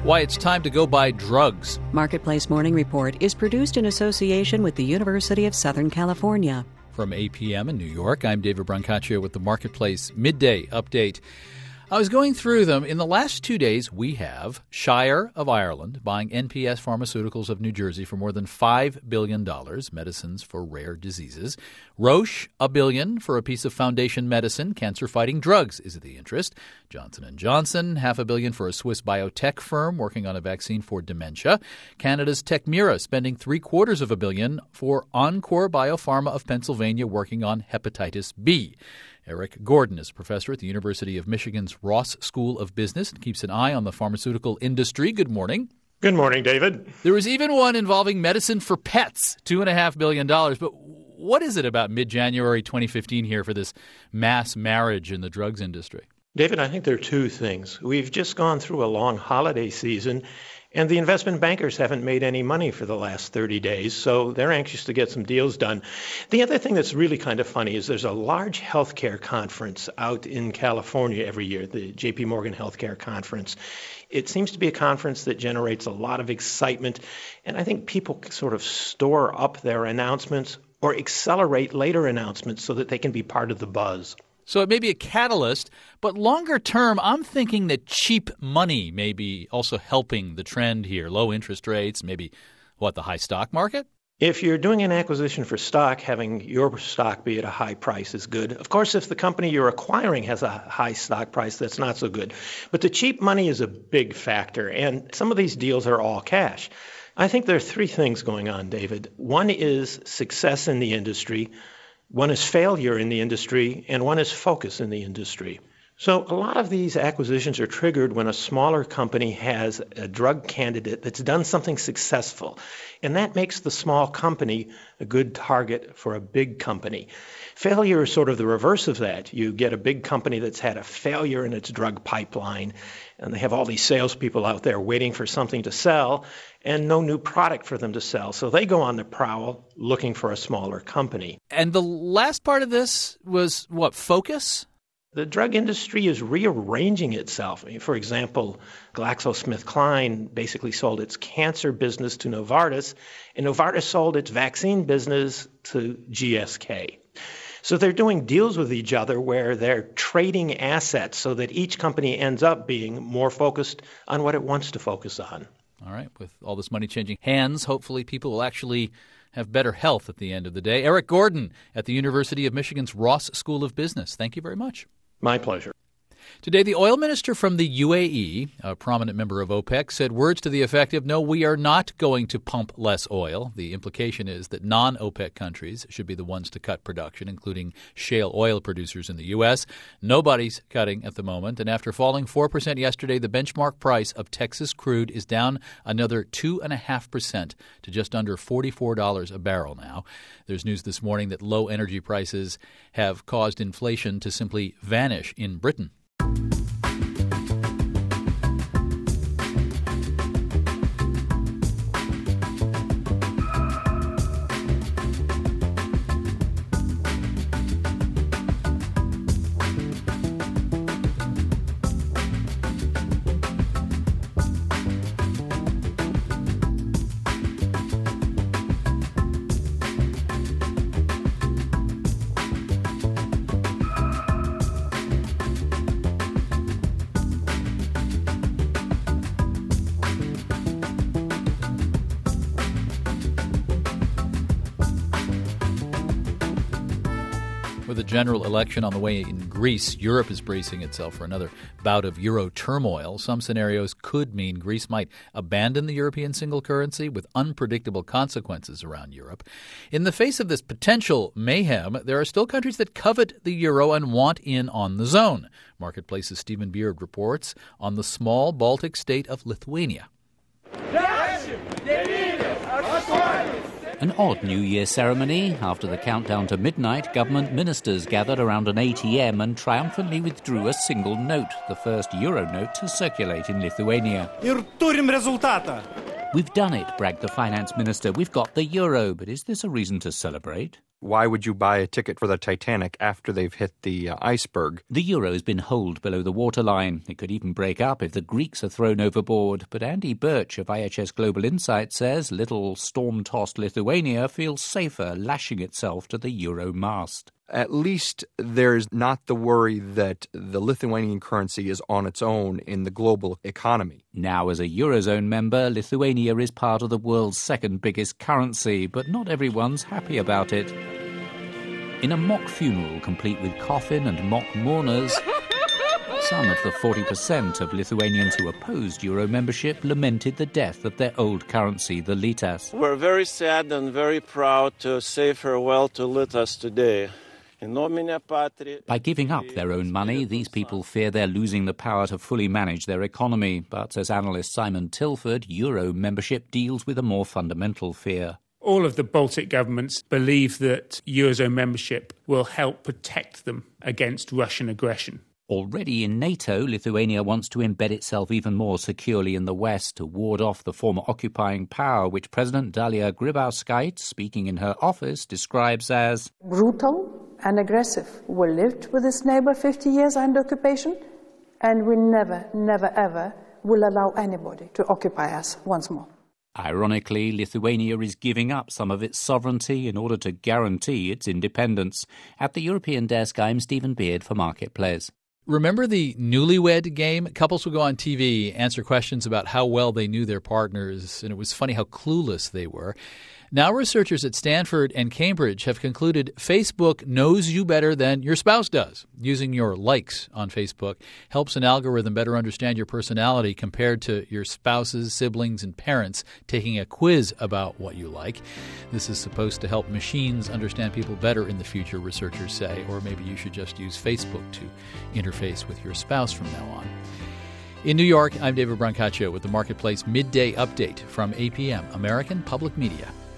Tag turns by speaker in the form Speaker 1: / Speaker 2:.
Speaker 1: Why it's time to go buy drugs.
Speaker 2: Marketplace Morning Report is produced in association with the University of Southern California.
Speaker 1: From APM in New York, I'm David Brancaccio with the Marketplace Midday Update. I was going through them. In the last 2 days, we have Shire of Ireland buying NPS Pharmaceuticals of New Jersey for more than $5 billion, medicines for rare diseases. Roche, $1 billion for a piece of foundation medicine, cancer-fighting drugs is of the interest. Johnson & Johnson, $500 million for a Swiss biotech firm working on a vaccine for dementia. Canada's Tecmira spending $750 million for Encore Biopharma of Pennsylvania working on hepatitis B. Eric Gordon is a professor at the University of Michigan's Ross School of Business and keeps an eye on the pharmaceutical industry. Good morning.
Speaker 3: Good morning, David.
Speaker 1: There was even one involving medicine for pets, $2.5 billion. But what is it about mid-January 2015 here for this mass marriage in the drugs industry?
Speaker 3: David, I think there are two things. We've just gone through a long holiday season, and the investment bankers haven't made any money for the last 30 days, so they're anxious to get some deals done. The other thing that's really kind of funny is there's a large healthcare conference out in California every year, the J.P. Morgan Healthcare Conference. It seems to be a conference that generates a lot of excitement, and I think people sort of store up their announcements or accelerate later announcements so that they can be part of the buzz.
Speaker 1: So it may be a catalyst, but longer term, I'm thinking that cheap money may be also helping the trend here. Low interest rates, maybe, the high stock market?
Speaker 3: If you're doing an acquisition for stock, having your stock be at a high price is good. Of course, if the company you're acquiring has a high stock price, that's not so good. But the cheap money is a big factor, and some of these deals are all cash. I think there are three things going on, David. One is success in the industry. One is failure in the industry, and one is focus in the industry. So a lot of these acquisitions are triggered when a smaller company has a drug candidate that's done something successful, and that makes the small company a good target for a big company. Failure is sort of the reverse of that. You get a big company that's had a failure in its drug pipeline, and they have all these salespeople out there waiting for something to sell and no new product for them to sell. So they go on the prowl looking for a smaller company.
Speaker 1: And the last part of this was focus?
Speaker 3: The drug industry is rearranging itself. For example, GlaxoSmithKline basically sold its cancer business to Novartis, and Novartis sold its vaccine business to GSK. So they're doing deals with each other where they're trading assets so that each company ends up being more focused on what it wants to focus on.
Speaker 1: All right. With all this money changing hands, hopefully people will actually have better health at the end of the day. Eric Gordon at the University of Michigan's Ross School of Business. Thank you very much.
Speaker 3: My pleasure.
Speaker 1: Today, the oil minister from the UAE, a prominent member of OPEC, said words to the effect of, no, we are not going to pump less oil. The implication is that non-OPEC countries should be the ones to cut production, including shale oil producers in the U.S. Nobody's cutting at the moment. And after falling 4% yesterday, the benchmark price of Texas crude is down another 2.5% to just under $44 a barrel now. There's news this morning that low energy prices have caused inflation to simply vanish in Britain. With a general election on the way in Greece, Europe is bracing itself for another bout of euro turmoil. Some scenarios could mean Greece might abandon the European single currency with unpredictable consequences around Europe. In the face of this potential mayhem, there are still countries that covet the euro and want in on the zone. Marketplace's Stephen Beard reports on the small Baltic state of Lithuania.
Speaker 4: An odd New Year ceremony. After the countdown to midnight, government ministers gathered around an ATM and triumphantly withdrew a single note, the first euro note to circulate in Lithuania. We've done it, bragged the finance minister. We've got the euro. But is this a reason to celebrate?
Speaker 5: Why would you buy a ticket for the Titanic after they've hit the iceberg?
Speaker 4: The euro's been holed below the waterline. It could even break up if the Greeks are thrown overboard. But Andy Birch of IHS Global Insight says little storm-tossed Lithuania feels safer lashing itself to the euro mast.
Speaker 5: At least there's not the worry that the Lithuanian currency is on its own in the global economy.
Speaker 4: Now, as a Eurozone member, Lithuania is part of the world's second biggest currency, but not everyone's happy about it. In a mock funeral complete with coffin and mock mourners, some of the 40% of Lithuanians who opposed Euro membership lamented the death of their old currency, the litas.
Speaker 6: We're very sad and very proud to say farewell to litas today.
Speaker 4: By giving up their own money, these people fear they're losing the power to fully manage their economy. But, says analyst Simon Tilford, Euro membership deals with a more fundamental fear.
Speaker 7: All of the Baltic governments believe that Eurozone membership will help protect them against Russian aggression.
Speaker 4: Already in NATO, Lithuania wants to embed itself even more securely in the West to ward off the former occupying power, which President Dalia Grybauskaitė, speaking in her office, describes as
Speaker 8: brutal and aggressive. We lived with this neighbor 50 years under occupation, and we never, ever will allow anybody to occupy us once more.
Speaker 4: Ironically, Lithuania is giving up some of its sovereignty in order to guarantee its independence. At the European desk, I'm Stephen Beard for Marketplace.
Speaker 1: Remember the Newlywed Game? Couples would go on TV, answer questions about how well they knew their partners, and it was funny how clueless they were. Now researchers at Stanford and Cambridge have concluded Facebook knows you better than your spouse does. Using your likes on Facebook helps an algorithm better understand your personality compared to your spouse's, siblings, and parents taking a quiz about what you like. This is supposed to help machines understand people better in the future, researchers say, or maybe you should just use Facebook to interface with your spouse from now on. In New York, I'm David Brancaccio with the Marketplace Midday Update from APM, American Public Media.